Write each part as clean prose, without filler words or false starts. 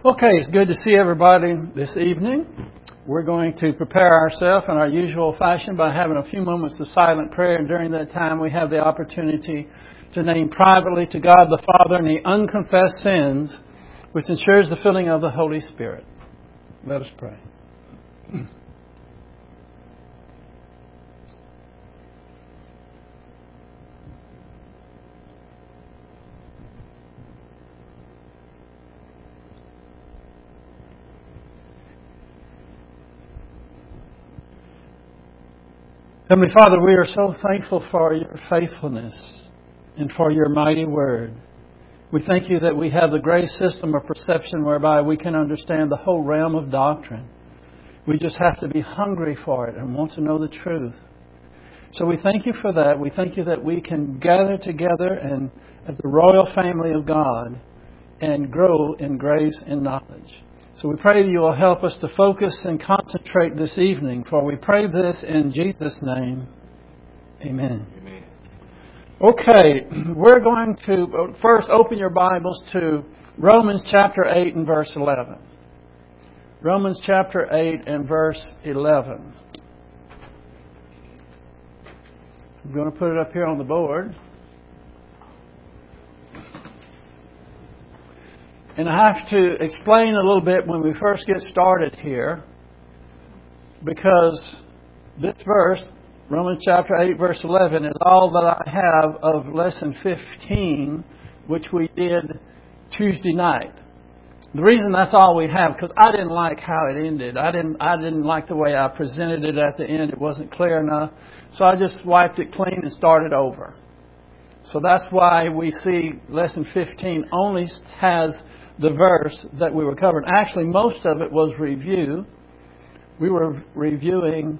Okay, it's good to see everybody this evening. We're going to prepare ourselves in our usual fashion by having a few moments of silent prayer, and during that time we have the opportunity to name privately to God the Father any unconfessed sins, which ensures the filling of the Holy Spirit. Let us pray. Heavenly Father, we are so thankful for your faithfulness and for your mighty word. We thank you that we have the great system of perception whereby we can understand the whole realm of doctrine. We just have to be hungry for it and want to know the truth. So we thank you for that. We thank you that we can gather together and as the royal family of God and grow in grace and knowledge. So we pray that you will help us to focus and concentrate this evening, for we pray this in Jesus' name. Amen. Amen. Okay, we're going to first open your Bibles to Romans chapter 8 and verse 11. Romans chapter 8 and verse 11. I'm going to put it up here on the board. And I have to explain a little bit when we first get started here, because this verse, Romans chapter 8, verse 11, is all that I have of lesson 15, which we did Tuesday night. The reason that's all we have, because I didn't like how it ended. I didn't like the way I presented it at the end. It wasn't clear enough. So I just wiped it clean and started over. So that's why we see lesson 15 only has the verse that we were covering. Actually, most of it was review. We were reviewing,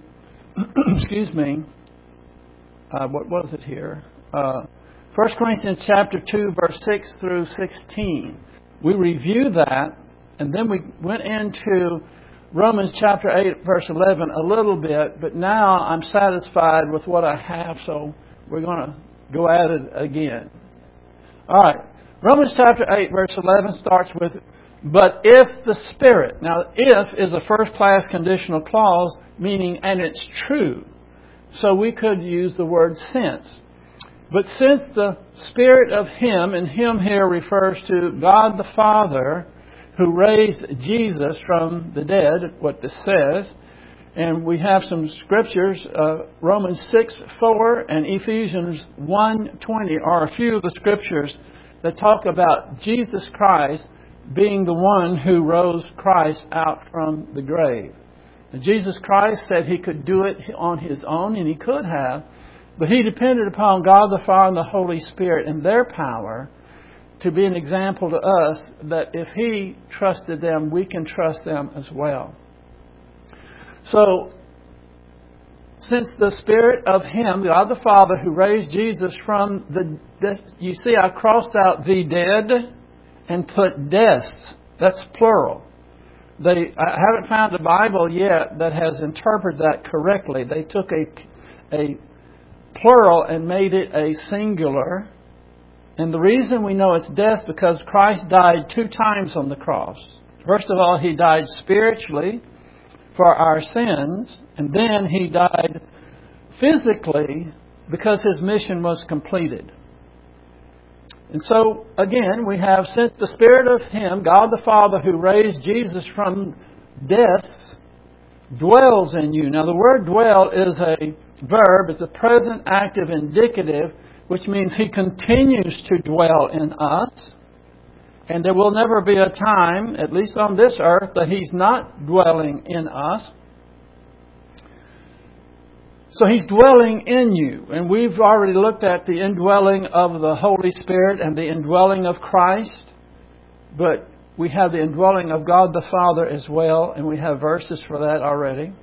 what was it here? 1 Corinthians chapter 2, verse 6 through 16. We reviewed that, and then we went into Romans chapter 8, verse 11 a little bit, but now I'm satisfied with what I have, so we're going to go at it again. All right. Romans chapter 8, verse 11 starts with, but if the Spirit. Now, if is a first-class conditional clause, meaning, and it's true. So we could use the word since. But since the Spirit of Him, and Him here refers to God the Father, who raised Jesus from the dead, what this says, and we have some scriptures, Romans 6:4 and Ephesians 1:20 are a few of the scriptures that talk about Jesus Christ being the one who rose Christ out from the grave. And Jesus Christ said He could do it on His own, and He could have, but He depended upon God the Father and the Holy Spirit and their power to be an example to us that if He trusted them, we can trust them as well. So, since the Spirit of Him, God the Father, who raised Jesus from the dead, you see I crossed out the dead and put deaths. That's plural. I haven't found a Bible yet that has interpreted that correctly. They took a plural and made it a singular. And the reason we know it's death because Christ died 2 times on the cross. First of all, He died spiritually for our sins, and then He died physically because His mission was completed. And so, again, we have, since the Spirit of Him, God the Father, who raised Jesus from death, dwells in you. Now, the word dwell is a verb. It's a present active indicative, which means He continues to dwell in us. And there will never be a time, at least on this earth, that He's not dwelling in us. So He's dwelling in you. And we've already looked at the indwelling of the Holy Spirit and the indwelling of Christ. But we have the indwelling of God the Father as well. And we have verses for that already.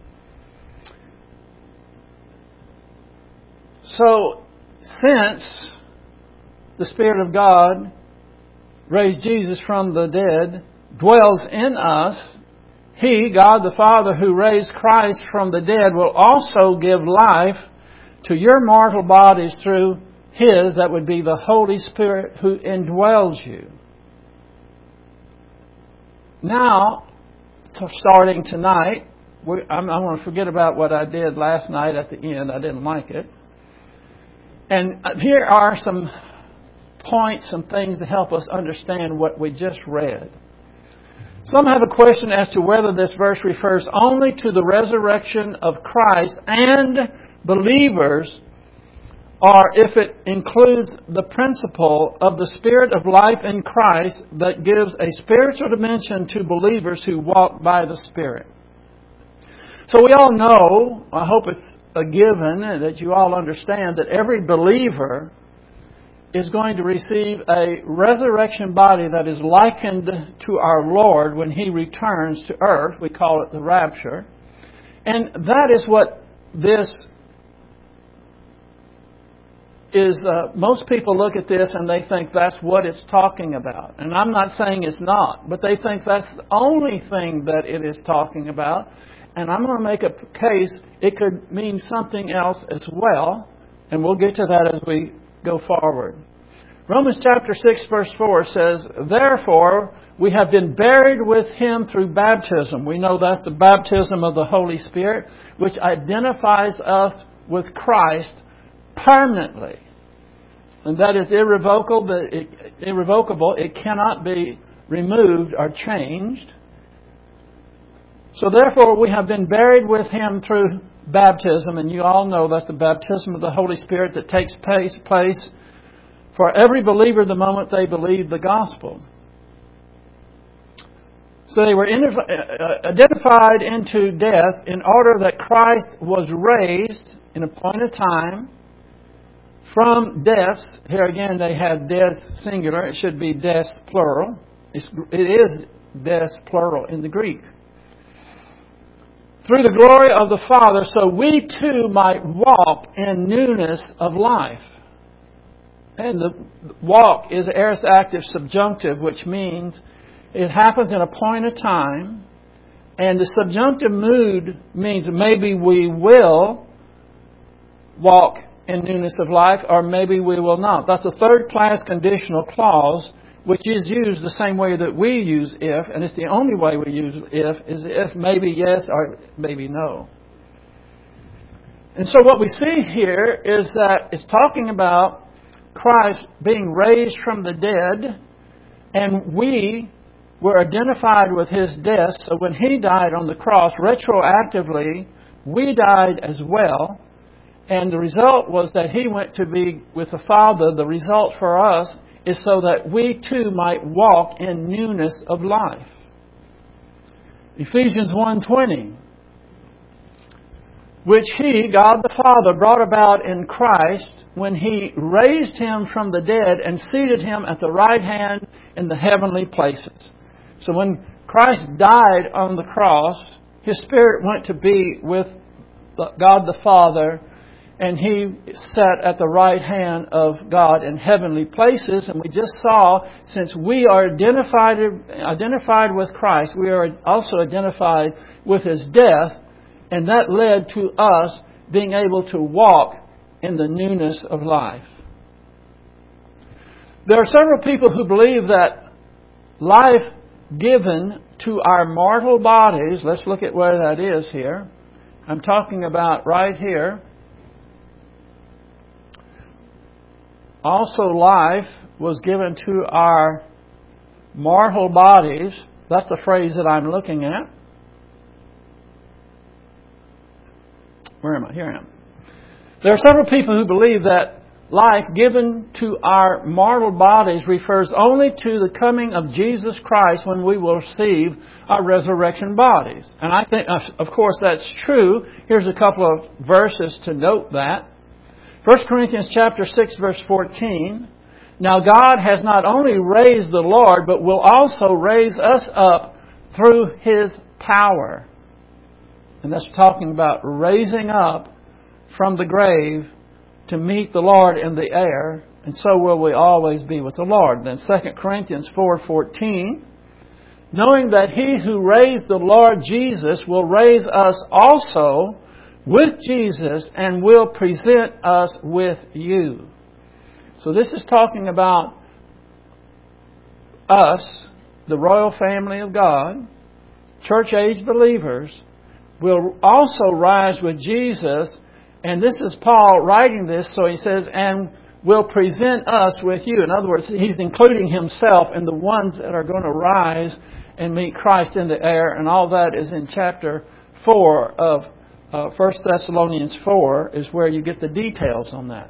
So, since the Spirit of God raised Jesus from the dead, dwells in us, He, God the Father, who raised Christ from the dead, will also give life to your mortal bodies through His, that would be the Holy Spirit, who indwells you. now, starting tonight, I'm going to forget about what I did last night at the end. I didn't like it. And here are some points, some things to help us understand what we just read. Some have a question as to whether this verse refers only to the resurrection of Christ and believers, or if it includes the principle of the Spirit of life in Christ that gives a spiritual dimension to believers who walk by the Spirit. So we all know, I hope it's a given, that you all understand that every believer is going to receive a resurrection body that is likened to our Lord when He returns to earth. We call it the rapture. And that is what this is. Most people look at this and they think that's what it's talking about. And I'm not saying it's not, but they think that's the only thing that it is talking about. And I'm going to make a case it could mean something else as well. And we'll get to that as we go forward. Romans chapter 6 verse 4 says, "Therefore we have been buried with Him through baptism." We know that's the baptism of the Holy Spirit, which identifies us with Christ permanently. And that is irrevocable. It cannot be removed or changed. So therefore we have been buried with Him through baptism. And you all know that's the baptism of the Holy Spirit that takes place for every believer the moment they believe the gospel. So they were identified into death in order that Christ was raised in a point of time from death. Here again they had death singular. It should be death plural. It is death plural in the Greek. Through the glory of the Father, so we too might walk in newness of life. And the walk is aorist active subjunctive, which means it happens in a point of time. And the subjunctive mood means maybe we will walk in newness of life, or maybe we will not. That's a third-class conditional clause, which is used the same way that we use if, and it's the only way we use if maybe yes or maybe no. And so what we see here is that it's talking about Christ being raised from the dead, and we were identified with His death. So when He died on the cross, retroactively, we died as well. And the result was that He went to be with the Father. The result for us is so that we too might walk in newness of life. Ephesians 1:20, which He, God the Father, brought about in Christ when He raised Him from the dead and seated Him at the right hand in the heavenly places. So when Christ died on the cross, His Spirit went to be with God the Father, and He sat at the right hand of God in heavenly places. And we just saw, since we are identified with Christ, we are also identified with His death, and that led to us being able to walk in the newness of life. There are several people who believe that life given to our mortal bodies, let's look at where that is here. I'm talking about right here. Also, life was given to our mortal bodies. That's the phrase that I'm looking at. Where am I? Here I am. There are several people who believe that life given to our mortal bodies refers only to the coming of Jesus Christ when we will receive our resurrection bodies. And I think, of course, that's true. Here's a couple of verses to note that. 1 Corinthians chapter 6, verse 14. Now God has not only raised the Lord, but will also raise us up through His power. And that's talking about raising up from the grave to meet the Lord in the air, and so will we always be with the Lord. Then 2 Corinthians 4:14, knowing that He who raised the Lord Jesus will raise us also with Jesus and will present us with you. So this is talking about us the royal family of God, church-age believers, will also rise with Jesus. And this is Paul writing this, so he says, and will present us with you. In other words, he's including himself in the ones that are going to rise and meet Christ in the air. And all that is in chapter 4 of 1 Thessalonians 4 is where you get the details on that.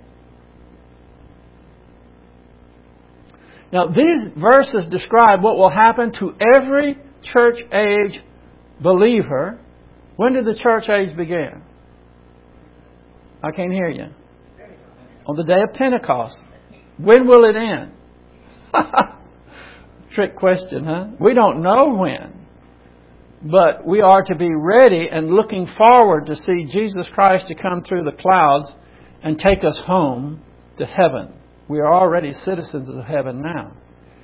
Now, these verses describe what will happen to every church age believer. When did the church age begin? I can't hear you. On the day of Pentecost. When will it end? Trick question, huh? We don't know when. But we are to be ready and looking forward to see Jesus Christ to come through the clouds and take us home to heaven. We are already citizens of heaven now.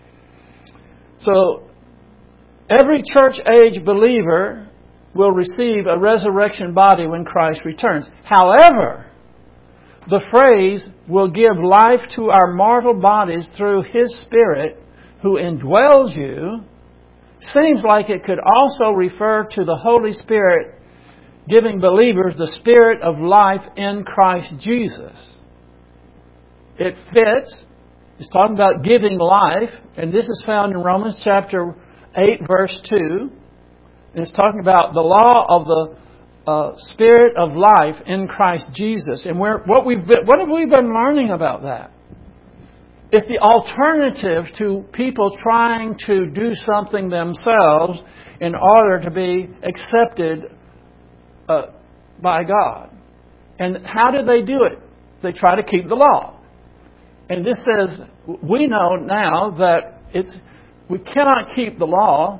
So, every church age believer will receive a resurrection body when Christ returns. However, the phrase will give life to our mortal bodies through His Spirit who indwells you seems like it could also refer to the Holy Spirit giving believers the Spirit of life in Christ Jesus. It fits. It's talking about giving life, and this is found in Romans chapter 8, verse 2. And it's talking about the law of the Spirit of life in Christ Jesus. And what have we been learning about that? It's the alternative to people trying to do something themselves in order to be accepted by God. And how do they do it? They try to keep the law. And this says, we know now that we cannot keep the law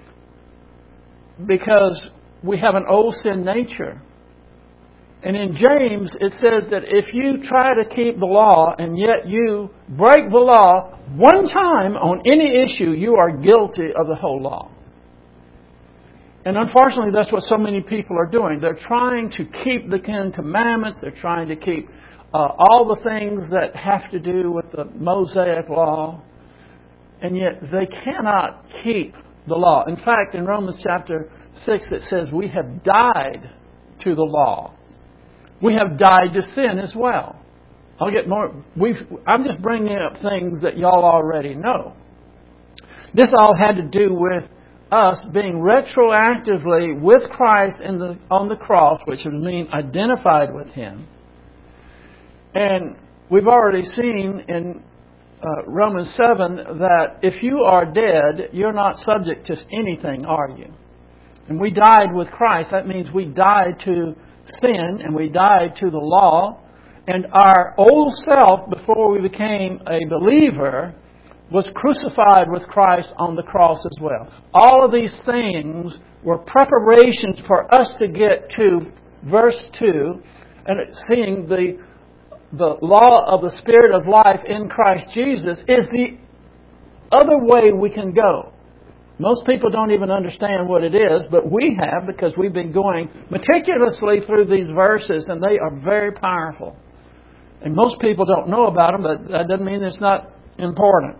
because we have an old sin nature. And in James, it says that if you try to keep the law and yet you break the law one time on any issue, you are guilty of the whole law. And unfortunately, that's what so many people are doing. They're trying to keep the Ten Commandments. They're trying to keep all the things that have to do with the Mosaic law. And yet they cannot keep the law. In fact, in Romans chapter 6, it says we have died to the law. We have died to sin as well. I'll get more. I'm just bringing up things that y'all already know. This all had to do with us being retroactively with Christ on the cross, which would mean identified with Him. And we've already seen in Romans 7 that if you are dead, you're not subject to anything, are you? And we died with Christ. That means we died to sin and we died to the law. And our old self, before we became a believer, was crucified with Christ on the cross as well. All of these things were preparations for us to get to verse 2 and seeing the law of the Spirit of life in Christ Jesus is the other way we can go. Most people don't even understand what it is, but we have, because we've been going meticulously through these verses, and they are very powerful. And most people don't know about them, but that doesn't mean it's not important.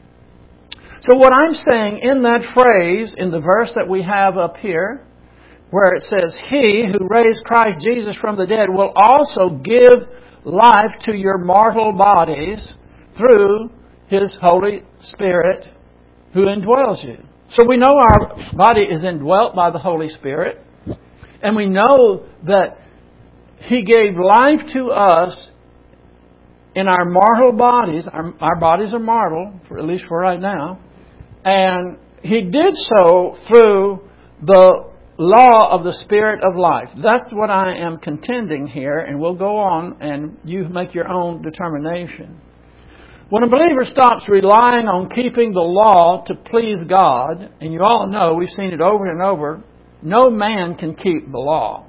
So what I'm saying in that phrase, in the verse that we have up here, where it says, He who raised Christ Jesus from the dead will also give life to your mortal bodies through His Holy Spirit who indwells you. So we know our body is indwelt by the Holy Spirit. And we know that He gave life to us in our mortal bodies. Our bodies are mortal, at least for right now. And He did so through the law of the Spirit of life. That's what I am contending here, and we'll go on and you make your own determination. When a believer stops relying on keeping the law to please God, and you all know, we've seen it over and over, no man can keep the law.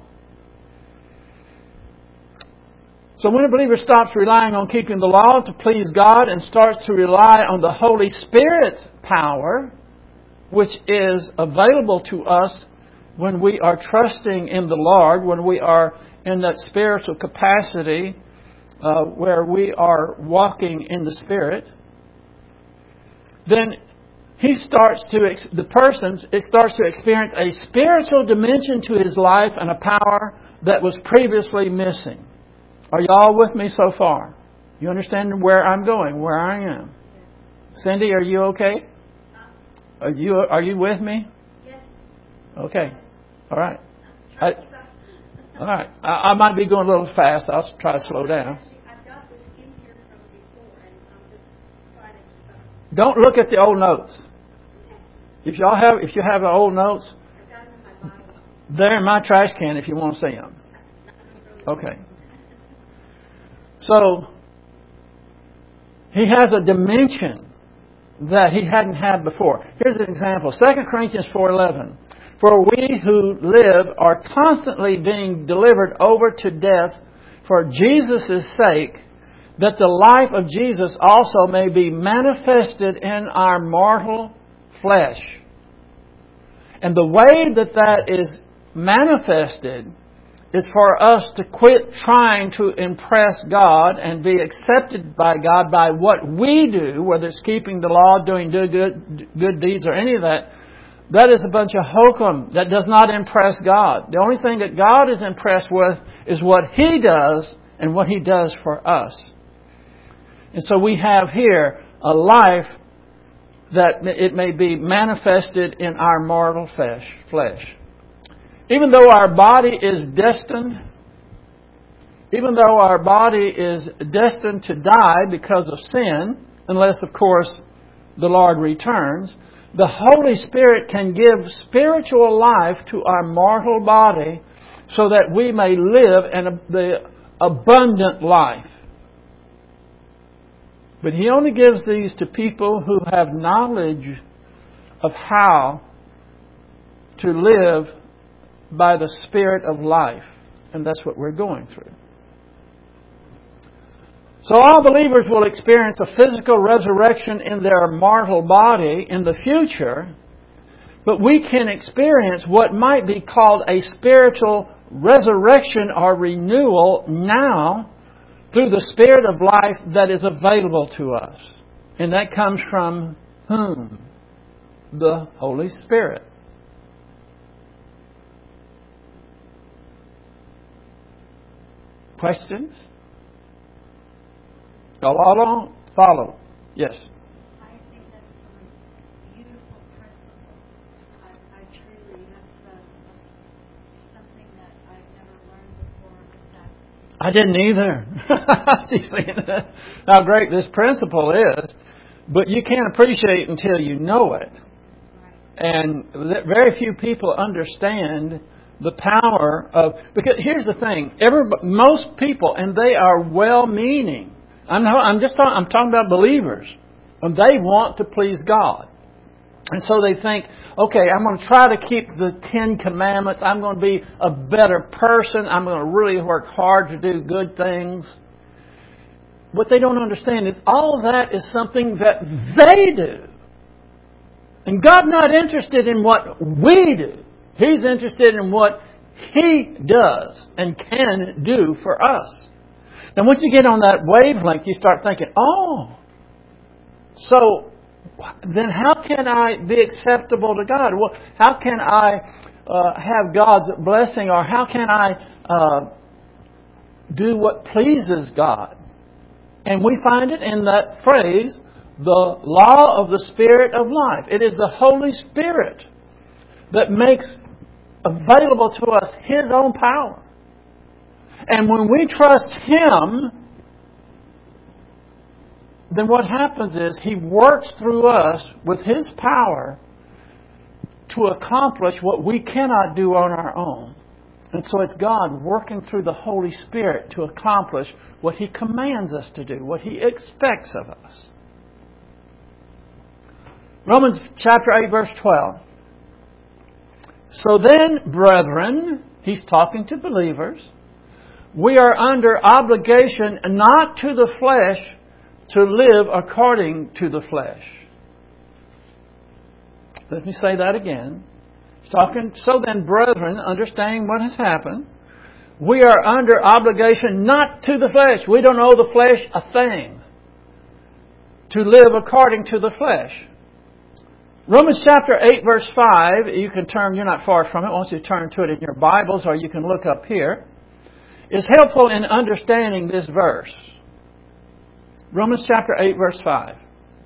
So when a believer stops relying on keeping the law to please God and starts to rely on the Holy Spirit's power, which is available to us when we are trusting in the Lord, when we are in that spiritual capacity where we are walking in the Spirit, then it starts to experience a spiritual dimension to his life and a power that was previously missing. Are you all with me so far? You understand where I'm going, where I am? Cindy, are you okay? Are you with me? Yes. Okay. All right. All right. I might be going a little fast. I'll try to slow down. Don't look at the old notes. If you have the old notes, they're in my trash can if you want to see them. Okay. So he has a dimension that he hadn't had before. Here's an example. 2 Corinthians 4:11. For we who live are constantly being delivered over to death for Jesus' sake, that the life of Jesus also may be manifested in our mortal flesh. And the way that is manifested is for us to quit trying to impress God and be accepted by God by what we do, whether it's keeping the law, doing good deeds, or any of that. That is a bunch of hokum that does not impress God. The only thing that God is impressed with is what He does and what He does for us. And so we have here a life that it may be manifested in our mortal flesh. Even though our body is destined to die because of sin, unless, of course, the Lord returns, the Holy Spirit can give spiritual life to our mortal body so that we may live the abundant life. But He only gives these to people who have knowledge of how to live by the Spirit of life. And that's what we're going through. So all believers will experience a physical resurrection in their mortal body in the future, but we can experience what might be called a spiritual resurrection or renewal now through the Spirit of life that is available to us. And that comes from whom? The Holy Spirit. Questions? Follow? Follow. Yes. I think that's a beautiful principle. I truly, that's something that I've never learned before. I didn't either. She's saying how great this principle is, but you can't appreciate it until you know it. And very few people understand the power of... Because here's the thing. Most people, and they are well-meaning. I'm talking about believers. And they want to please God. And so they think, okay, I'm going to try to keep the 10 Commandments. I'm going to be a better person. I'm going to really work hard to do good things. What they don't understand is all that is something that they do. And God's not interested in what we do. He's interested in what He does and can do for us. Now, once you get on that wavelength, you start thinking, oh, so then how can I be acceptable to God? Well, how can I have God's blessing, or how can I do what pleases God? And we find it in that phrase, the law of the Spirit of life. It is the Holy Spirit that makes available to us His own power. And when we trust Him, then what happens is He works through us with His power to accomplish what we cannot do on our own. And so it's God working through the Holy Spirit to accomplish what He commands us to do, what He expects of us. Romans chapter 8, verse 12. So then, brethren, He's talking to believers, we are under obligation not to the flesh to live according to the flesh. Let me say that again. So then, brethren, understanding what has happened, we are under obligation not to the flesh. We don't owe the flesh a thing to live according to the flesh. Romans chapter 8, verse 5, you can turn, you're not far from it, once you turn to it in your Bibles, or you can look up here, is helpful in understanding this verse. Romans chapter 8, verse 5.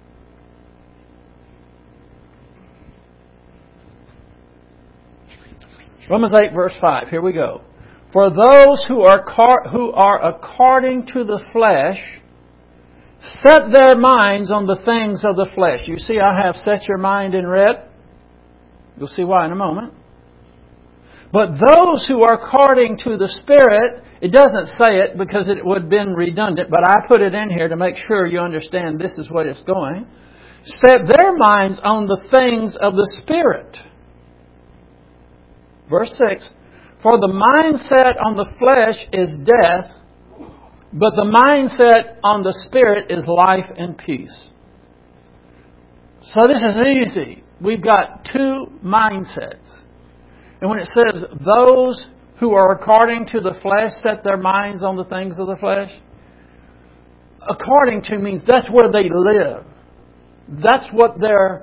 Romans 8, verse 5. Here we go. For those who are according to the flesh set their minds on the things of the flesh. You see, I have set your mind in red. You'll see why in a moment. But those who are according to the Spirit, it doesn't say it because it would have been redundant, but I put it in here to make sure you understand this is what it's going. Set their minds on the things of the Spirit. Verse 6, for the mindset on the flesh is death, but the mindset on the Spirit is life and peace. So this is easy. We've got two mindsets. And when it says those who are according to the flesh set their minds on the things of the flesh, according to means that's where they live. That's what their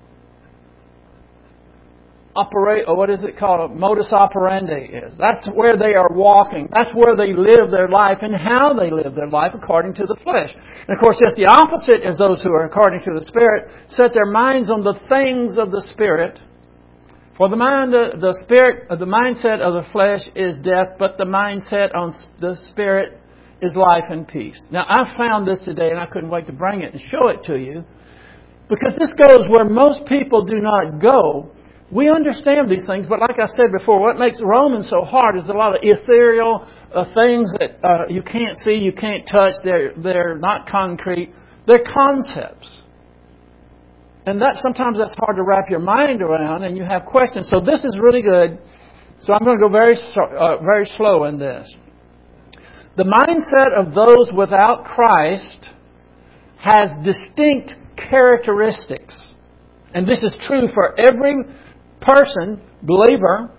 modus operandi is. That's where they are walking. That's where they live their life and how they live their life according to the flesh. And of course, just the opposite is those who are according to the Spirit set their minds on the things of the Spirit. For the mindset of the flesh is death, but the mindset on the Spirit is life and peace. Now, I found this today, and I couldn't wait to bring it and show it to you, because this goes where most people do not go. We understand these things, but like I said before, what makes Romans so hard is a lot of ethereal things that you can't see, you can't touch. They're not concrete. They're concepts. And sometimes that's hard to wrap your mind around, and you have questions. So this is really good. So I'm going to go very slow in this. The mindset of those without Christ has distinct characteristics. And this is true for every person, believer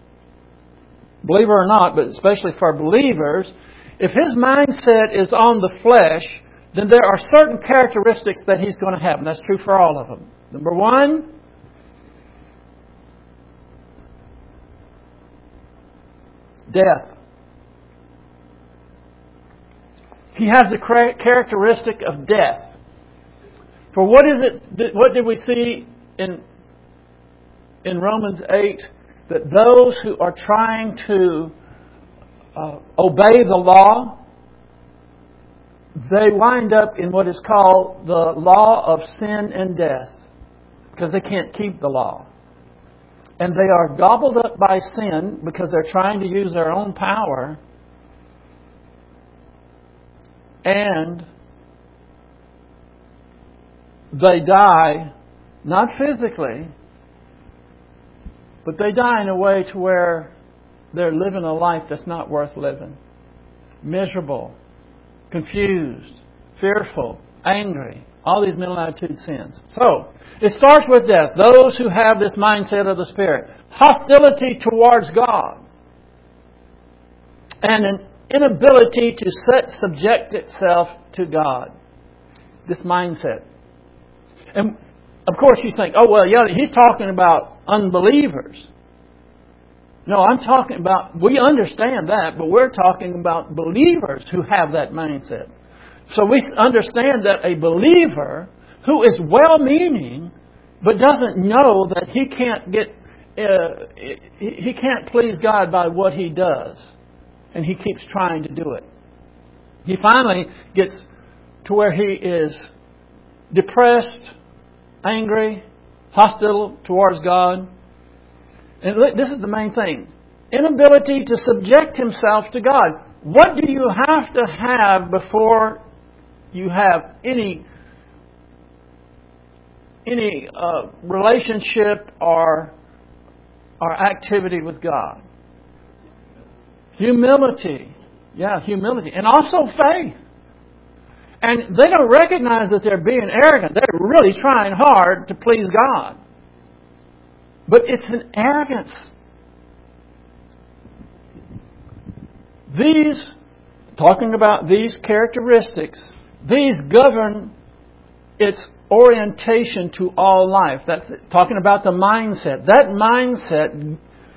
or not, but especially for believers. If his mindset is on the flesh, then there are certain characteristics that he's going to have. And that's true for all of them. Number one, death. He has the characteristic of death. For what is it? What did we see in Romans 8? That those who are trying to obey the law, they wind up in what is called the law of sin and death, because they can't keep the law. And they are gobbled up by sin because they're trying to use their own power. And they die, not physically, but they die in a way to where they're living a life that's not worth living. Miserable, confused, fearful, angry, all these mental attitude sins. So, it starts with death. Those who have this mindset of the Spirit. Hostility towards God. And an inability to subject itself to God. This mindset. And, of course, you think, oh, well, yeah, he's talking about unbelievers. No, I'm talking about, we understand that, but we're talking about believers who have that mindset. So we understand that a believer who is well-meaning but doesn't know that he can't please God by what he does, and he keeps trying to do it. He finally gets to where he is depressed, angry, hostile towards God. And look, this is the main thing. Inability to subject himself to God. What do you have to have before you have any relationship or activity with God? Humility. Yeah, humility. And also faith. And they don't recognize that they're being arrogant. They're really trying hard to please God. But it's an arrogance. Talking about these characteristics, these govern its orientation to all life. That's talking about the mindset. That mindset,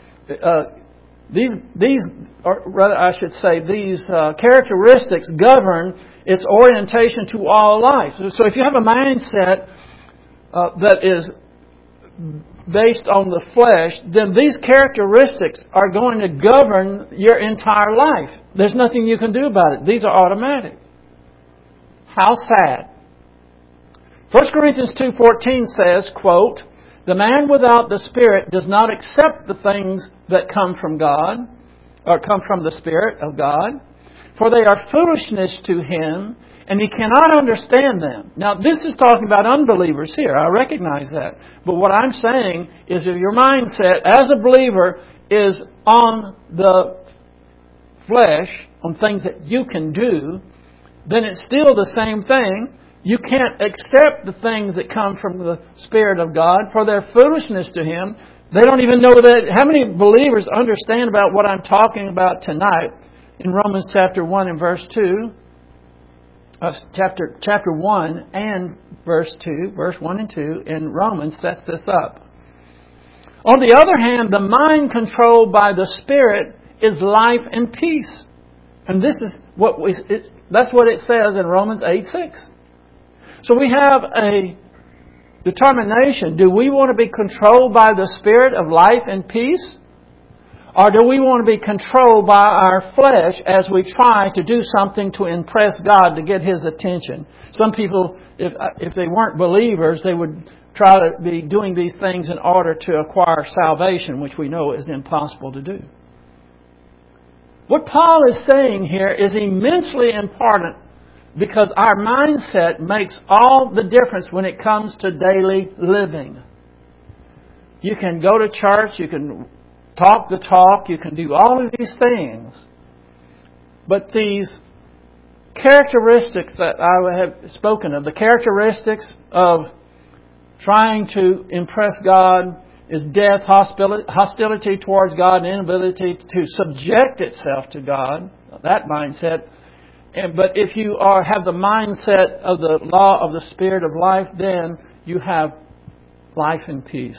these characteristics govern its orientation to all life. So if you have a mindset that is based on the flesh, then these characteristics are going to govern your entire life. There's nothing you can do about it. These are automatic. How sad. 1 Corinthians 2:14 says, quote, "The man without the Spirit does not accept the things that come from God, or come from the Spirit of God, for they are foolishness to him, and he cannot understand them." Now, this is talking about unbelievers here. I recognize that. But what I'm saying is if your mindset as a believer is on the flesh, on things that you can do, then it's still the same thing. You can't accept the things that come from the Spirit of God, for they're foolishness to him. They don't even know that. How many believers understand about what I'm talking about tonight in Romans chapter 1 and verse 2? Chapter 1 and verse 2, verse 1 and 2 in Romans sets this up. On the other hand, the mind controlled by the Spirit is life and peace. And this is that's what it says in Romans 8:6. So we have a determination. Do we want to be controlled by the Spirit of life and peace? Or do we want to be controlled by our flesh as we try to do something to impress God to get His attention? Some people, if they weren't believers, they would try to be doing these things in order to acquire salvation, which we know is impossible to do. What Paul is saying here is immensely important because our mindset makes all the difference when it comes to daily living. You can go to church, you can talk the talk, you can do all of these things. But these characteristics that I have spoken of, the characteristics of trying to impress God, is death, hostility towards God, and inability to subject itself to God, that mindset. But if you have the mindset of the law of the Spirit of life, then you have life and peace.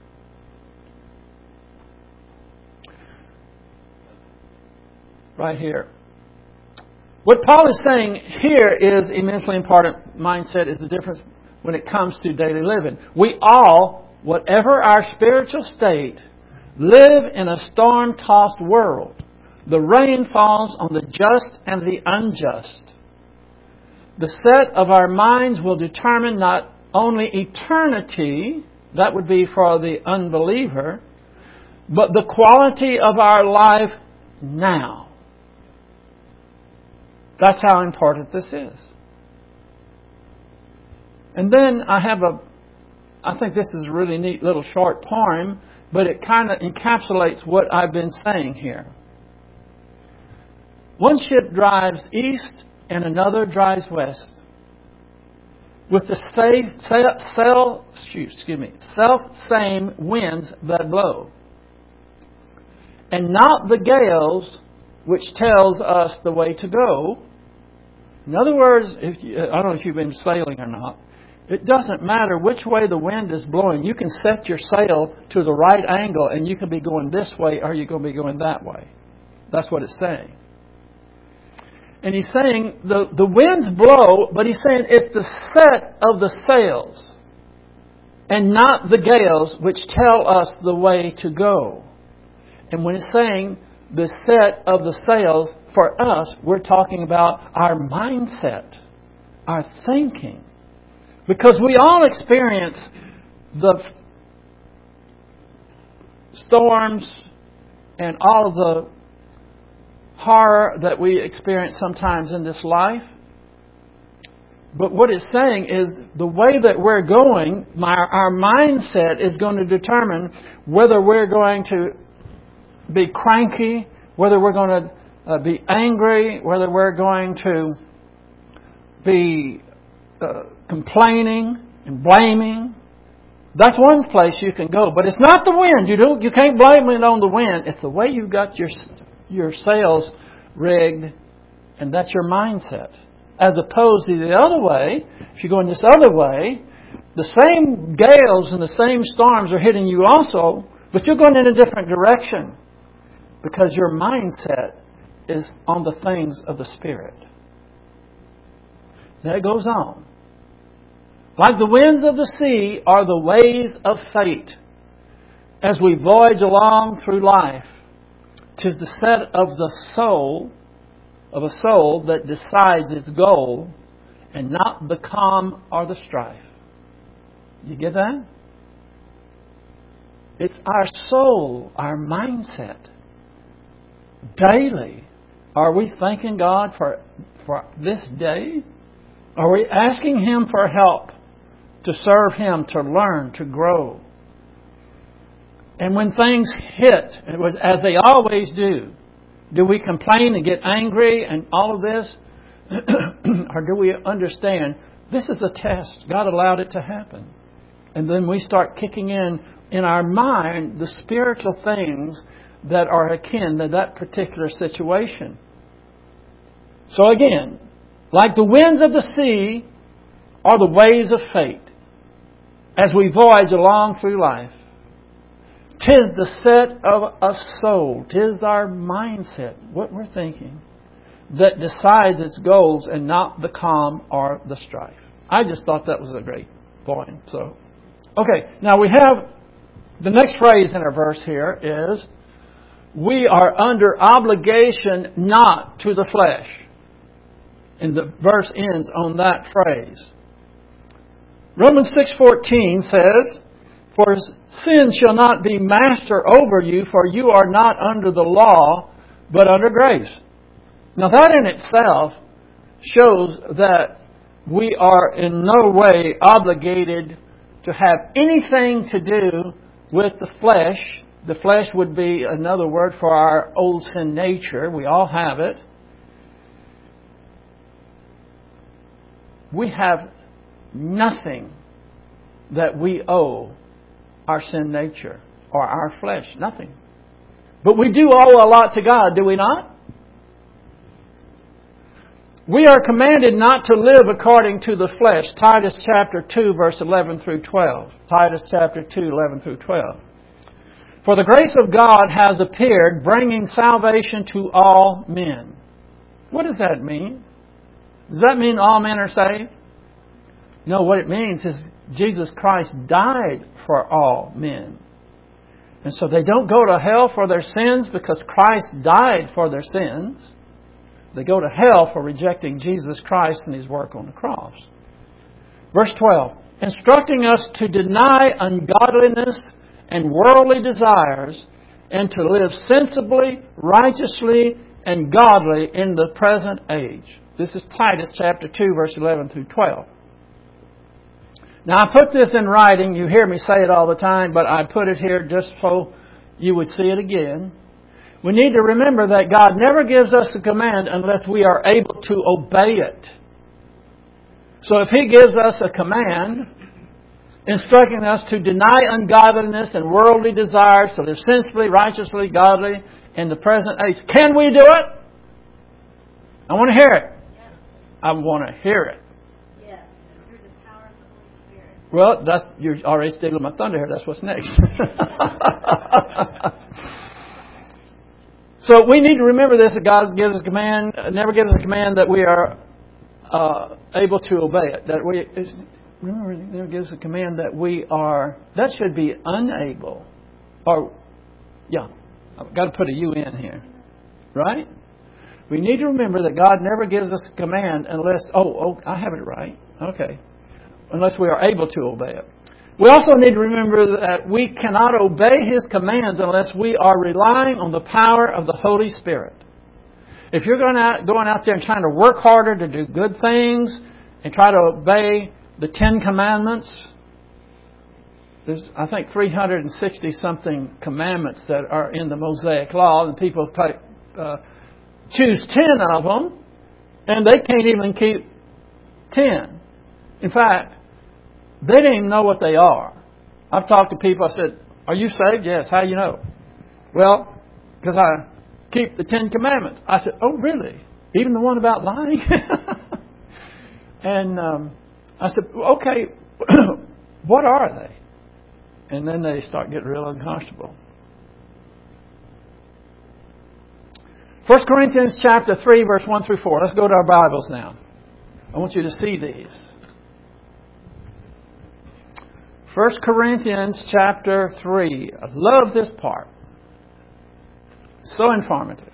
Right here. What Paul is saying here is immensely important. Mindset is the difference when it comes to daily living. We all, whatever our spiritual state, live in a storm-tossed world. The rain falls on the just and the unjust. The set of our minds will determine not only eternity, that would be for the unbeliever, but the quality of our life now. That's how important this is. And then I think this is a really neat little short poem, but it kind of encapsulates what I've been saying here. One ship drives east and another drives west, with the self-same winds that blow, and not the gales which tells us the way to go. In other words, I don't know if you've been sailing or not, it doesn't matter which way the wind is blowing. You can set your sail to the right angle and you can be going this way or you're going to be going that way. That's what it's saying. And he's saying the winds blow, but he's saying it's the set of the sails and not the gales which tell us the way to go. And when it's saying the set of the sails, for us, we're talking about our mindset, our thinking. Because we all experience the storms and all of the horror that we experience sometimes in this life. But what it's saying is the way that we're going, our mindset is going to determine whether we're going to be cranky, whether we're going to be angry, whether we're going to be complaining and blaming. That's one place you can go. But it's not the wind. You can't blame it on the wind. It's the way you've got your sails rigged, and that's your mindset. As opposed to the other way, if you're going this other way, The same gales and the same storms are hitting you also, but you're going in a different direction because your mindset is on the things of the Spirit. That goes on. Like the winds of the sea are the ways of fate. As we voyage along through life, 'tis the set of the soul, of a soul that decides its goal, and not the calm or the strife. You get that? It's our soul, our mindset. Daily, are we thanking God for this day? Are we asking Him for help to serve Him, to learn, to grow? And when things hit, as they always do we complain and get angry and all of this? Or do we understand this is a test? God allowed it to happen. And then we start kicking in our mind the spiritual things that are akin to that particular situation. So again, like the winds of the sea are the ways of fate. As we voyage along through life, 'tis the set of a soul, 'tis our mindset, what we're thinking, that decides its goals and not the calm or the strife. I just thought that was a great point. So, okay, now we have the next phrase in our verse here is, we are under obligation not to the flesh. And the verse ends on that phrase. Romans 6:14 says, for sin shall not be master over you, for you are not under the law, but under grace. Now that in itself shows that we are in no way obligated to have anything to do with the flesh. The flesh would be another word for our old sin nature. We all have it. We have nothing that we owe our sin nature or our flesh. Nothing. But we do owe a lot to God, do we not? We are commanded not to live according to the flesh. Titus chapter 2, verse 11 through 12. Titus chapter 2, 11 through 12. For the grace of God has appeared, bringing salvation to all men. What does that mean? Does that mean all men are saved? No, what it means is Jesus Christ died for all men. And so they don't go to hell for their sins because Christ died for their sins. They go to hell for rejecting Jesus Christ and His work on the cross. Verse 12. Instructing us to deny ungodliness and worldly desires and to live sensibly, righteously, and godly in the present age. This is Titus chapter 2, verse 11 through 12. Now I put this in writing. You hear me say it all the time, but I put it here just so you would see it again. We need to remember that God never gives us a command unless we are able to obey it. So if He gives us a command instructing us to deny ungodliness and worldly desires, to live sensibly, righteously, godly in the present age, can we do it? I want to hear it. Yes. I want to hear it. Yes. Through the power of the Holy Spirit. Well, you're already stealing my thunder here. That's what's next. So we need to remember this, that God gives a command, never gives a command that we are able to obey it. Remember, He never gives a command that we are, that should be unable. Or, yeah, I've got to put a U in here. Right? We need to remember that God never gives us a command unless, I have it right. Okay. Unless we are able to obey it. We also need to remember that we cannot obey His commands unless we are relying on the power of the Holy Spirit. If you're going out there and trying to work harder to do good things and try to obey the 10 Commandments, there's, I think, 360-something commandments that are in the Mosaic Law, and people choose 10 of them, and they can't even keep 10. In fact, they don't even know what they are. I've talked to people, I said, are you saved? Yes. How do you know? Well, because I keep the 10 Commandments. I said, oh, really? Even the one about lying? And I said, okay, What are they? And then they start getting real uncomfortable. 1 Corinthians chapter 3, verse 1 through 4. Let's go to our Bibles now. I want you to see these. 1 Corinthians chapter 3. I love this part. So informative.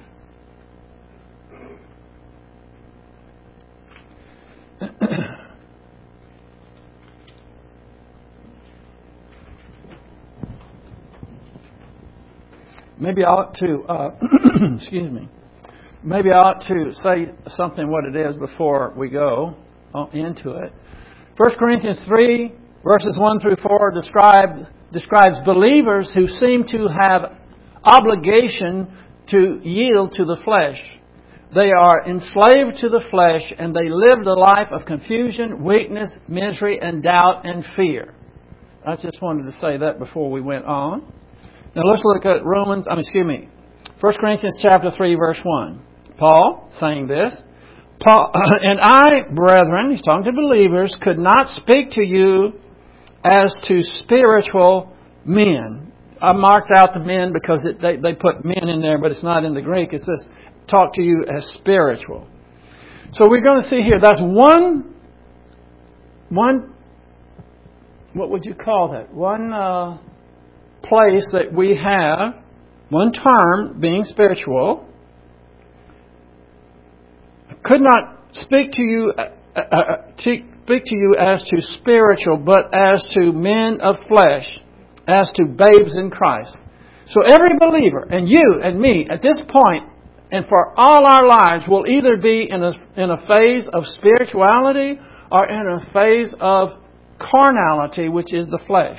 Maybe I ought to, excuse me. Maybe I ought to say something what it is before we go into it. 1 Corinthians 3, verses 1 through 4 describes believers who seem to have obligation to yield to the flesh. They are enslaved to the flesh and they live the life of confusion, weakness, misery, and doubt and fear. I just wanted to say that before we went on. Now let's look at 1 Corinthians chapter 3, verse 1. Paul saying this. And I, brethren, he's talking to believers, could not speak to you as to spiritual men. I marked out the men because they put men in there, but it's not in the Greek. It says talk to you as spiritual. So we're going to see here, that's one, what would you call that? One place that we have, one term being spiritual. Could not speak to you as to spiritual, but as to men of flesh, as to babes in Christ. So every believer, and you and me, at this point, and for all our lives, will either be in a phase of spirituality or in a phase of carnality, which is the flesh.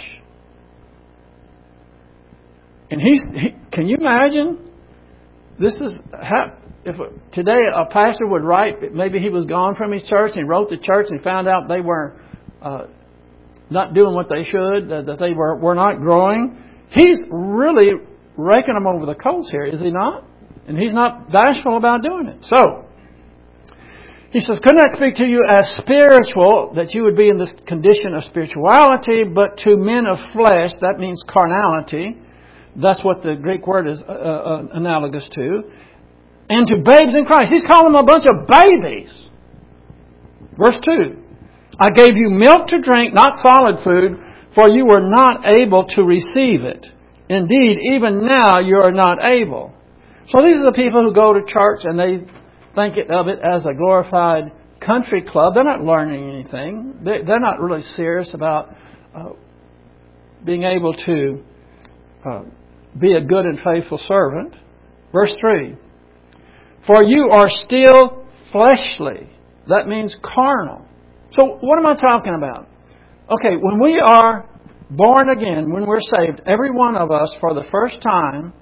And can you imagine? This is if today a pastor would write, maybe he was gone from his church and he wrote the church and found out they were not doing what they should, that they were not growing. He's really raking them over the coals here, is he not? And he's not bashful about doing it. So, he says, could not speak to you as spiritual, that you would be in this condition of spirituality, but to men of flesh, that means carnality. That's what the Greek word is analogous to. And to babes in Christ. He's calling them a bunch of babies. Verse 2. I gave you milk to drink, not solid food, for you were not able to receive it. Indeed, even now you are not able. So these are the people who go to church and they think of it as a glorified country club. They're not learning anything. They're not really serious about being able to be a good and faithful servant. Verse 3. For you are still fleshly. That means carnal. So what am I talking about? Okay, when we are born again, when we're saved, every one of us for the first time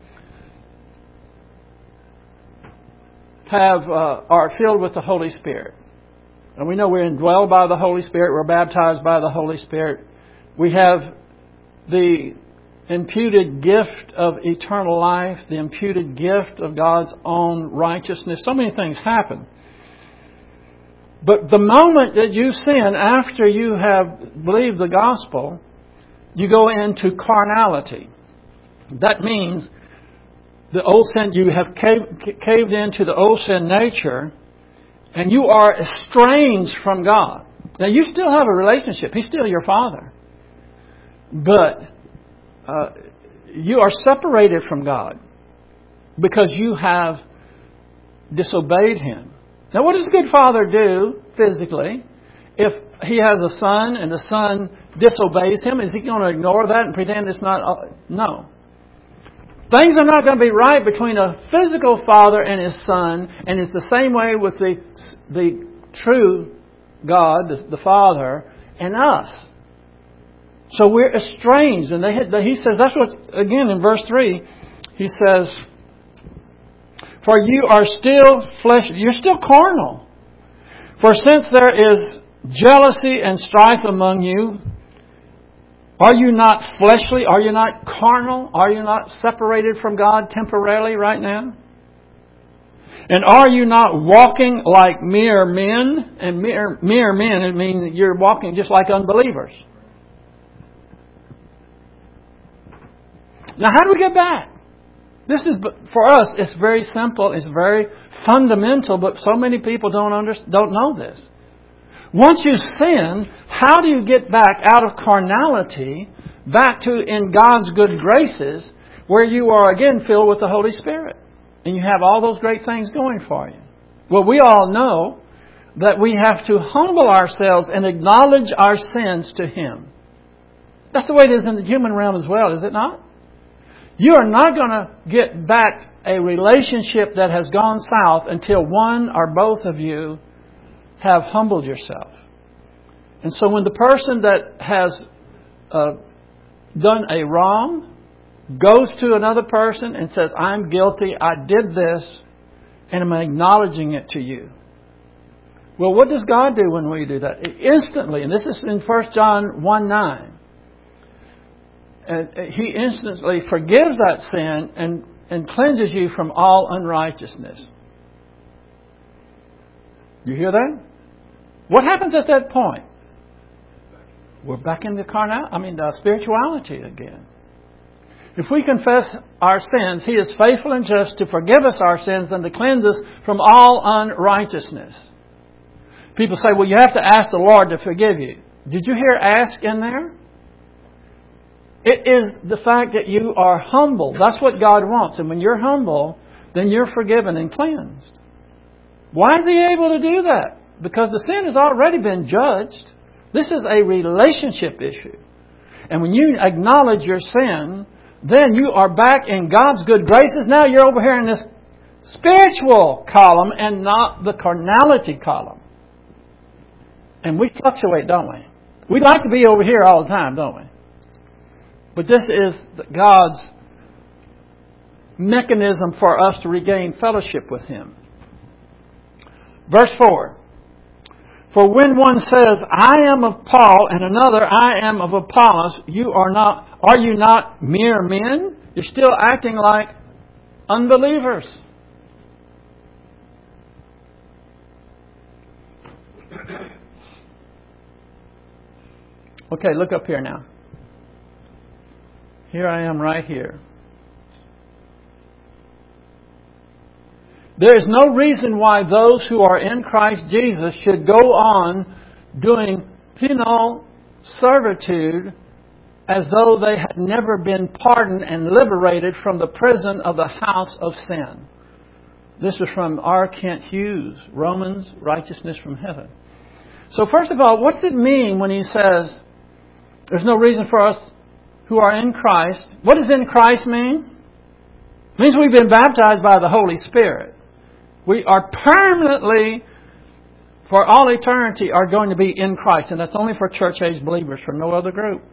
are filled with the Holy Spirit. And we know we're indwelled by the Holy Spirit. We're baptized by the Holy Spirit. We have the imputed gift of eternal life, the imputed gift of God's own righteousness. So many things happen. But the moment that you sin, after you have believed the gospel, you go into carnality. That means the old sin, you have caved into the old sin nature, and you are estranged from God. Now you still have a relationship. He's still your Father. But you are separated from God because you have disobeyed Him. Now what does a good father do physically? If he has a son and the son disobeys him, is he going to ignore that and pretend it's not? No. Things are not going to be right between a physical father and his son, and it's the same way with the true God, the Father, and us. So we're estranged. And he says, that's what, again, in verse 3, he says, for you are still flesh, you're still carnal. For since there is jealousy and strife among you, are you not fleshly? Are you not carnal? Are you not separated from God temporarily right now? And are you not walking like mere men? And mere men, it means you're walking just like unbelievers. Now, how do we get back? This is, for us, it's very simple. It's very fundamental, but so many people don't know this. Once you sin, how do you get back out of carnality, back to in God's good graces, where you are again filled with the Holy Spirit? And you have all those great things going for you. Well, we all know that we have to humble ourselves and acknowledge our sins to Him. That's the way it is in the human realm as well, is it not? You are not going to get back a relationship that has gone south until one or both of you have humbled yourself. And so when the person that has done a wrong goes to another person and says, I'm guilty, I did this, and I'm acknowledging it to you. Well, what does God do when we do that? Instantly, and this is in 1 John 1:9. He instantly forgives that sin and cleanses you from all unrighteousness. You hear that? What happens at that point? We're back in the spirituality again. If we confess our sins, He is faithful and just to forgive us our sins and to cleanse us from all unrighteousness. People say, well, you have to ask the Lord to forgive you. Did you hear ask in there? It is the fact that you are humble. That's what God wants. And when you're humble, then you're forgiven and cleansed. Why is He able to do that? Because the sin has already been judged. This is a relationship issue. And when you acknowledge your sin, then you are back in God's good graces. Now you're over here in this spiritual column and not the carnality column. And we fluctuate, don't we? We'd like to be over here all the time, don't we? But this is God's mechanism for us to regain fellowship with Him. Verse 4. For when one says, I am of Paul, and another, I am of Apollos, are you not mere men? You're still acting like unbelievers. Okay, look up here now. Here I am right here. There is no reason why those who are in Christ Jesus should go on doing penal servitude as though they had never been pardoned and liberated from the prison of the house of sin. This was from R. Kent Hughes, Romans, Righteousness from Heaven. So first of all, what's it mean when he says there's no reason for us who are in Christ? What does in Christ mean? It means we've been baptized by the Holy Spirit. We are permanently, for all eternity, are going to be in Christ. And that's only for church-age believers, for no other group.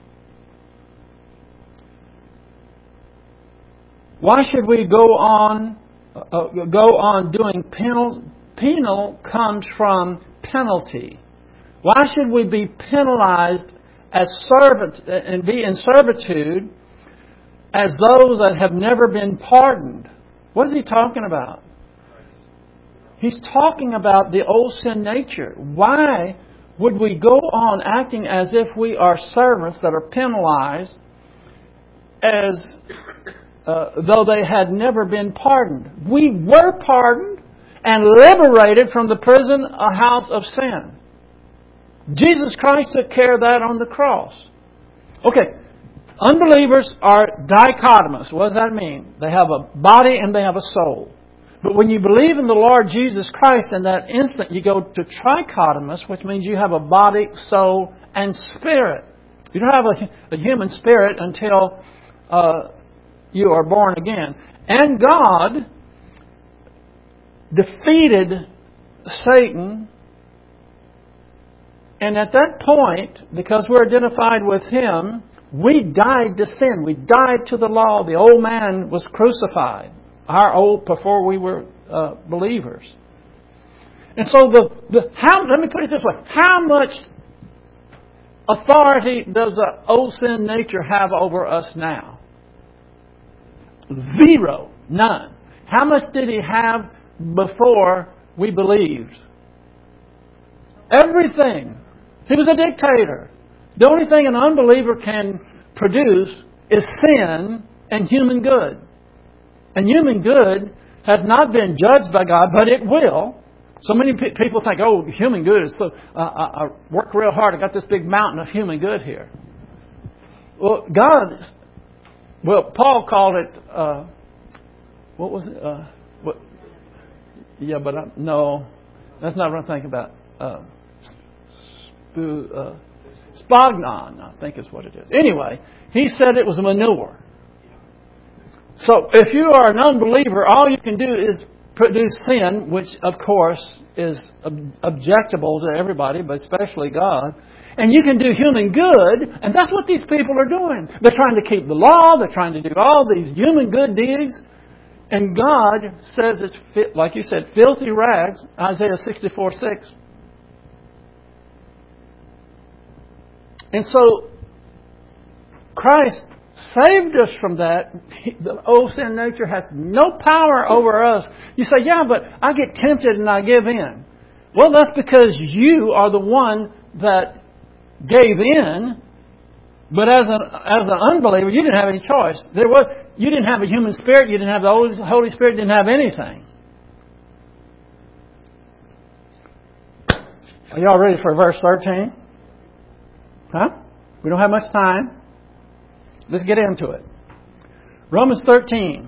Why should we go on doing penal? Penal comes from penalty. Why should we be penalized as servants and be in servitude as those that have never been pardoned? What is he talking about? He's talking about the old sin nature. Why would we go on acting as if we are servants that are penalized as though they had never been pardoned? We were pardoned and liberated from the prison, a house of sin. Jesus Christ took care of that on the cross. Okay, unbelievers are dichotomous. What does that mean? They have a body and they have a soul. But when you believe in the Lord Jesus Christ, in that instant you go to trichotomous, which means you have a body, soul, and spirit. You don't have a human spirit until you are born again. And God defeated Satan. And at that point, because we're identified with Him, we died to sin. We died to the law. The old man was crucified. Before we were believers. And so let me put it this way. How much authority does the old sin nature have over us now? 0. None. How much did he have before we believed? Everything. He was a dictator. The only thing an unbeliever can produce is sin and human good. And human good has not been judged by God, but it will. So many people think, oh, human good is so... I work real hard. I got this big mountain of human good here. Well, Paul called it... what was it? No, that's not what I'm thinking about. Spagnon, I think is what it is. Anyway, he said it was manure. So if you are an unbeliever, all you can do is produce sin, which of course is objectable to everybody, but especially God. And you can do human good, and that's what these people are doing. They're trying to keep the law. They're trying to do all these human good deeds. And God says it's, like you said, filthy rags, Isaiah 64:6. And so Christ saved us from that. The old sin nature has no power over us. You say, yeah, but I get tempted and I give in. Well, that's because you are the one that gave in. But as an unbeliever, you didn't have any choice. You didn't have a human spirit. You didn't have the Holy Spirit. Didn't have anything. Are y'all ready for verse 13? Huh? We don't have much time. Let's get into it. Romans 8,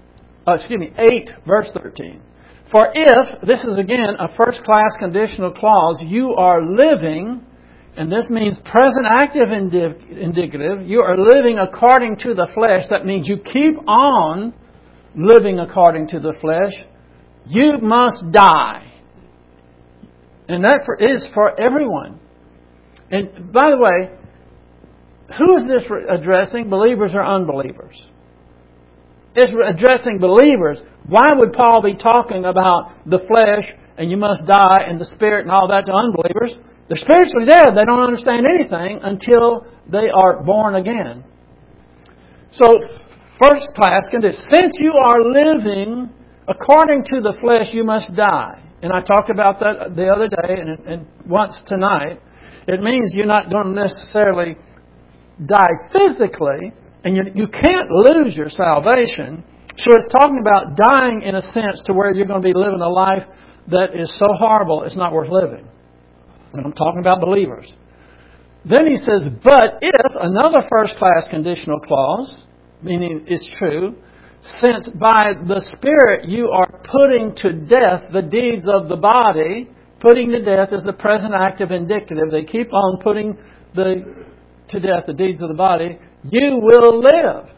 verse 13. For if, this is again a first-class conditional clause, you are living, and this means present active indicative, you are living according to the flesh. That means you keep on living according to the flesh. You must die. And that is for everyone. And by the way, who is this addressing? Believers or unbelievers? It's addressing believers. Why would Paul be talking about the flesh and you must die and the spirit and all that to unbelievers? They're spiritually dead. They don't understand anything until they are born again. So, first class condition. Since you are living according to the flesh, you must die. And I talked about that the other day and once tonight. It means you're not going to necessarily die physically, and you can't lose your salvation. So it's talking about dying in a sense to where you're going to be living a life that is so horrible it's not worth living. And I'm talking about believers. Then he says, but if, another first-class conditional clause, meaning it's true, since by the Spirit you are putting to death the deeds of the body. Putting to death is the present active indicative. They keep on putting to death the deeds of the body. You will live.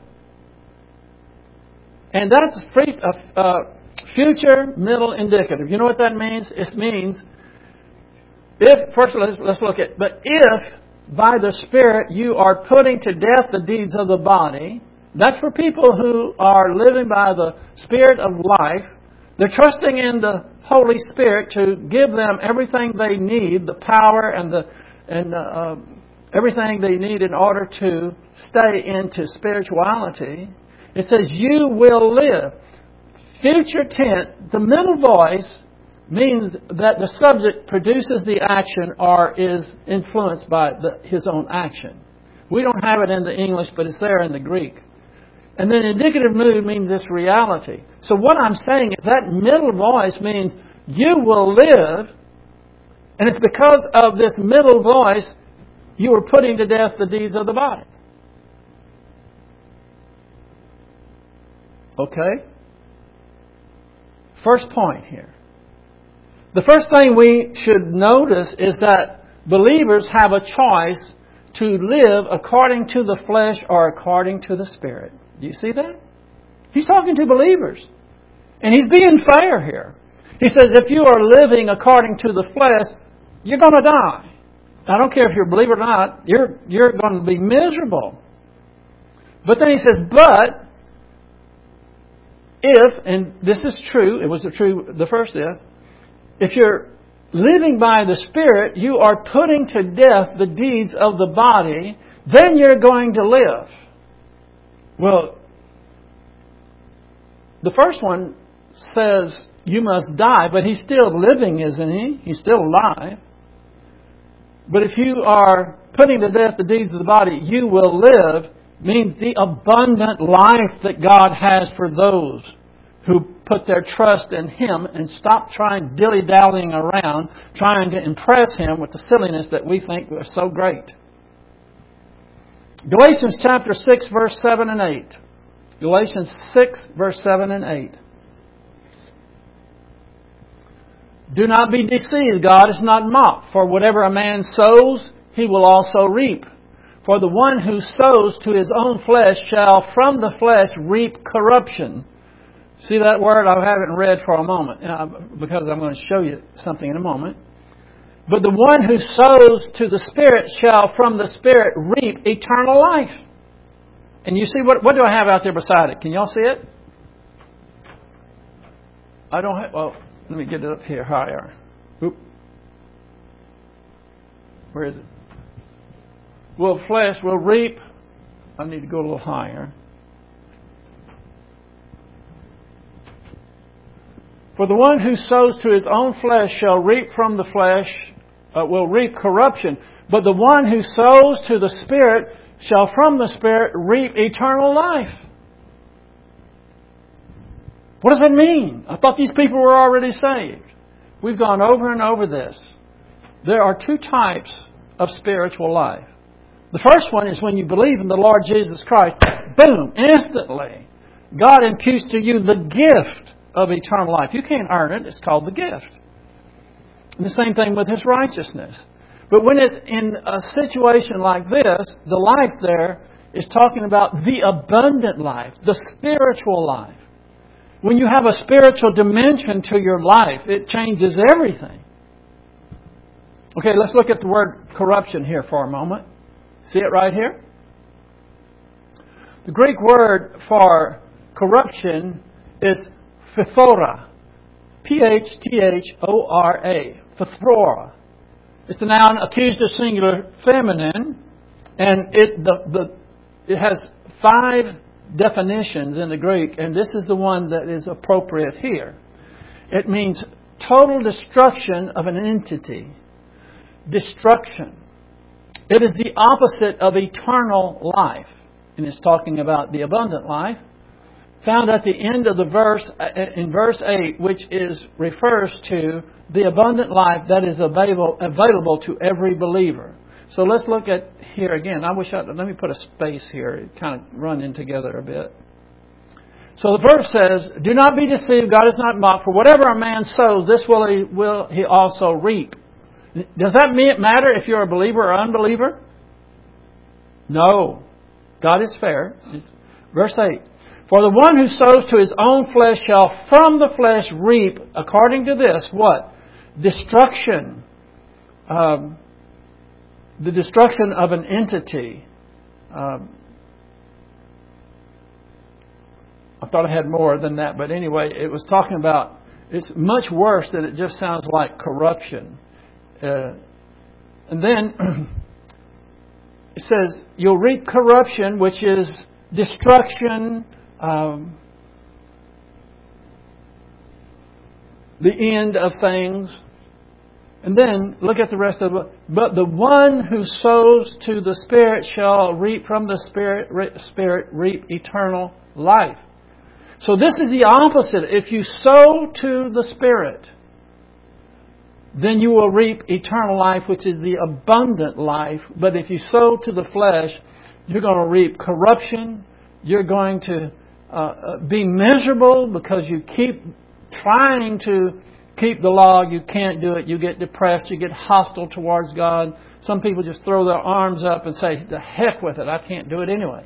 And that's future middle indicative. You know what that means? It means, let's look at, but if by the Spirit you are putting to death the deeds of the body, that's for people who are living by the Spirit of life. They're trusting in the Holy Spirit to give them everything they need, the power and everything they need in order to stay into spirituality. It says, you will live. Future tense, the middle voice means that the subject produces the action or is influenced by his own action. We don't have it in the English, but it's there in the Greek. And then indicative mood means this reality. So what I'm saying is that middle voice means you will live, and it's because of this middle voice you are putting to death the deeds of the body. Okay? First point here. The first thing we should notice is that believers have a choice to live according to the flesh or according to the Spirit. Do you see that? He's talking to believers. And he's being fair here. He says, if you are living according to the flesh, you're going to die. I don't care if you're a believer or not, you're going to be miserable. But then he says, but if, and this is true, it was the first if you're living by the Spirit, you are putting to death the deeds of the body, then you're going to live. Well, the first one says you must die, but he's still living, isn't he? He's still alive. But if you are putting to death the deeds of the body, you will live. means the abundant life that God has for those who put their trust in Him and stop trying dilly-dallying around, trying to impress Him with the silliness that we think are so great. Galatians chapter 6, verse 7 and 8. Galatians 6, verse 7 and 8. Do not be deceived, God is not mocked. For whatever a man sows, he will also reap. For the one who sows to his own flesh shall from the flesh reap corruption. See that word? I haven't read for a moment because I'm going to show you something in a moment. But the one who sows to the Spirit shall from the Spirit reap eternal life. And you see, what do I have out there beside it? Can y'all see it? I don't have... Well, let me get it up here higher. Oop. Where is it? Will flesh will reap... I need to go a little higher. For the one who sows to his own flesh shall reap from the flesh, will reap corruption. But the one who sows to the Spirit shall from the Spirit reap eternal life. What does that mean? I thought these people were already saved. We've gone over and over this. There are two types of spiritual life. The first one is when you believe in the Lord Jesus Christ. Boom! Instantly, God imputes to you the gift of eternal life. You can't earn it. It's called the gift. And the same thing with His righteousness. But when it's in a situation like this, the life there is talking about the abundant life, the spiritual life. When you have a spiritual dimension to your life, it changes everything. Okay, let's look at the word corruption here for a moment. See it right here? The Greek word for corruption is phthora. P-H-T-H-O-R-A. Phthora. It's the noun accusative singular feminine, and it has 5 definitions in the Greek, and this is the one that is appropriate here. It means total destruction of an entity. Destruction. It is the opposite of eternal life, and it's talking about the abundant life. Found at the end of the verse, in verse 8, which refers to the abundant life that is available to every believer. So let's look at here again. Let me put a space here. It kind of run in together a bit. So the verse says, do not be deceived, God is not mocked. For whatever a man sows, this will he also reap. Does that matter if you're a believer or unbeliever? No. God is fair. Verse 8. For the one who sows to his own flesh shall from the flesh reap, according to this, what? Destruction. The destruction of an entity. I thought I had more than that, but anyway, it was talking about, it's much worse than it just sounds like corruption. And then it says, you'll reap corruption, which is destruction, the end of things. And then look at the rest of it. But the one who sows to the Spirit shall reap from the Spirit reap eternal life. So this is the opposite. If you sow to the Spirit, then you will reap eternal life, which is the abundant life. But if you sow to the flesh, you're going to reap corruption. You're going to be miserable because you keep trying to keep the law. You can't do it. You get depressed. You get hostile towards God. Some people just throw their arms up and say, the heck with it. I can't do it anyway.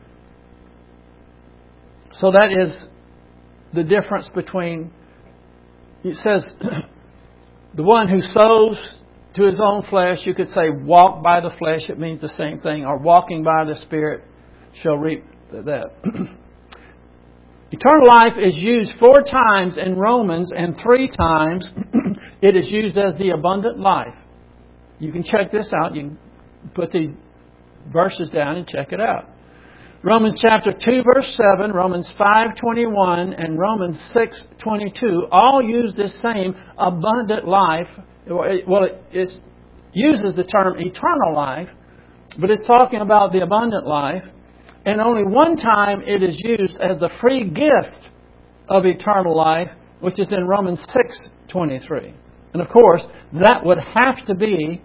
So that is the difference between, it says, the one who sows to his own flesh, you could say walk by the flesh, it means the same thing, or walking by the Spirit shall reap that. Eternal life is used 4 times in Romans, and 3 times it is used as the abundant life. You can check this out. You can put these verses down and check it out. Romans chapter 2 verse 7, Romans 5:21, and Romans 6:22 all use this same abundant life. Well, it uses the term eternal life, but it's talking about the abundant life. And only one time it is used as the free gift of eternal life, which is in Romans 6:23. And of course, that would have to be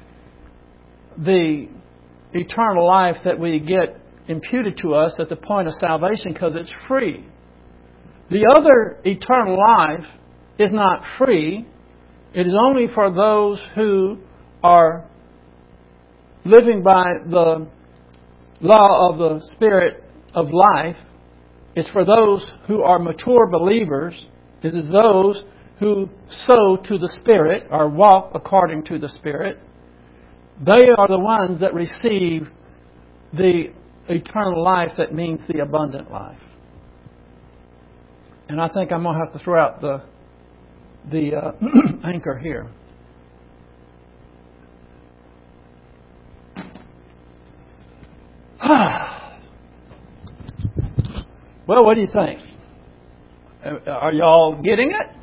the eternal life that we get imputed to us at the point of salvation, because it's free. The other eternal life is not free. It is only for those who are living by the law of the Spirit of life. It's for those who are mature believers. It is those who sow to the Spirit or walk according to the Spirit. They are the ones that receive the eternal life that means the abundant life. And I think I'm going to have to throw out the anchor here. Well, what do you think? Are y'all getting it?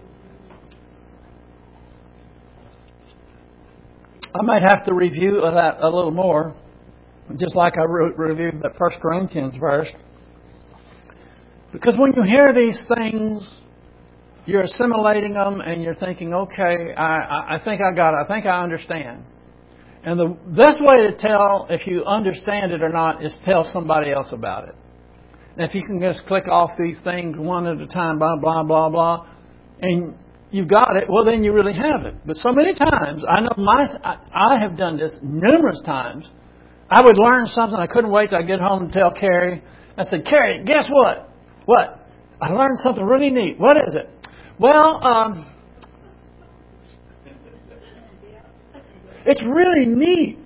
I might have to review that a little more, just like I reviewed that 1 Corinthians verse. Because when you hear these things, you're assimilating them and you're thinking, okay, I think I got it. I think I understand. And the best way to tell if you understand it or not is tell somebody else about it. And if you can just click off these things one at a time, blah, blah, blah, blah, and you've got it, well, then you really have it. But so many times, I know I have done this numerous times. I would learn something. I couldn't wait till I get home and tell Carrie. I said, Carrie, guess what? What? I learned something really neat. What is it? Well, it's really neat.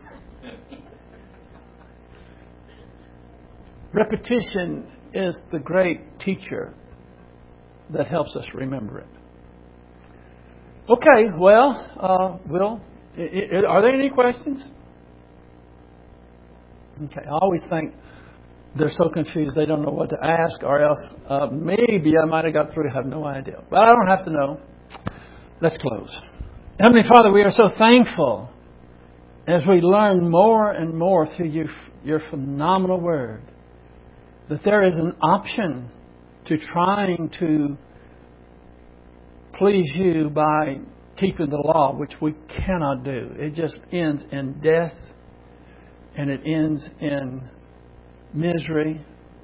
Repetition is the great teacher that helps us remember it. Okay, well, are there any questions? Okay, I always think they're so confused they don't know what to ask, or else maybe I might have got through. I have no idea. But I don't have to know. Let's close. Heavenly Father, we are so thankful as we learn more and more through your phenomenal Word that there is an option to trying to please you by keeping the law, which we cannot do. It just ends in death, and it ends in misery.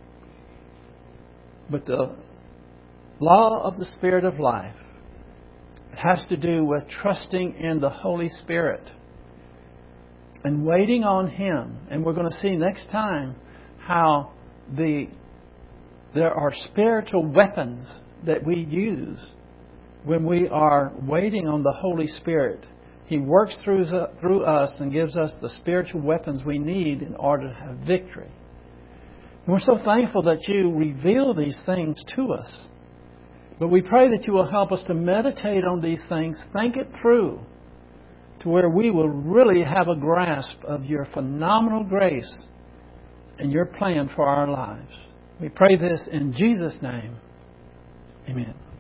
But the law of the Spirit of life has to do with trusting in the Holy Spirit and waiting on Him. And we're going to see next time how there are spiritual weapons that we use when we are waiting on the Holy Spirit. He works through us and gives us the spiritual weapons we need in order to have victory. And we're so thankful that you reveal these things to us. But we pray that you will help us to meditate on these things, think it through, to where we will really have a grasp of your phenomenal grace and your plan for our lives. We pray this in Jesus' name. Amen.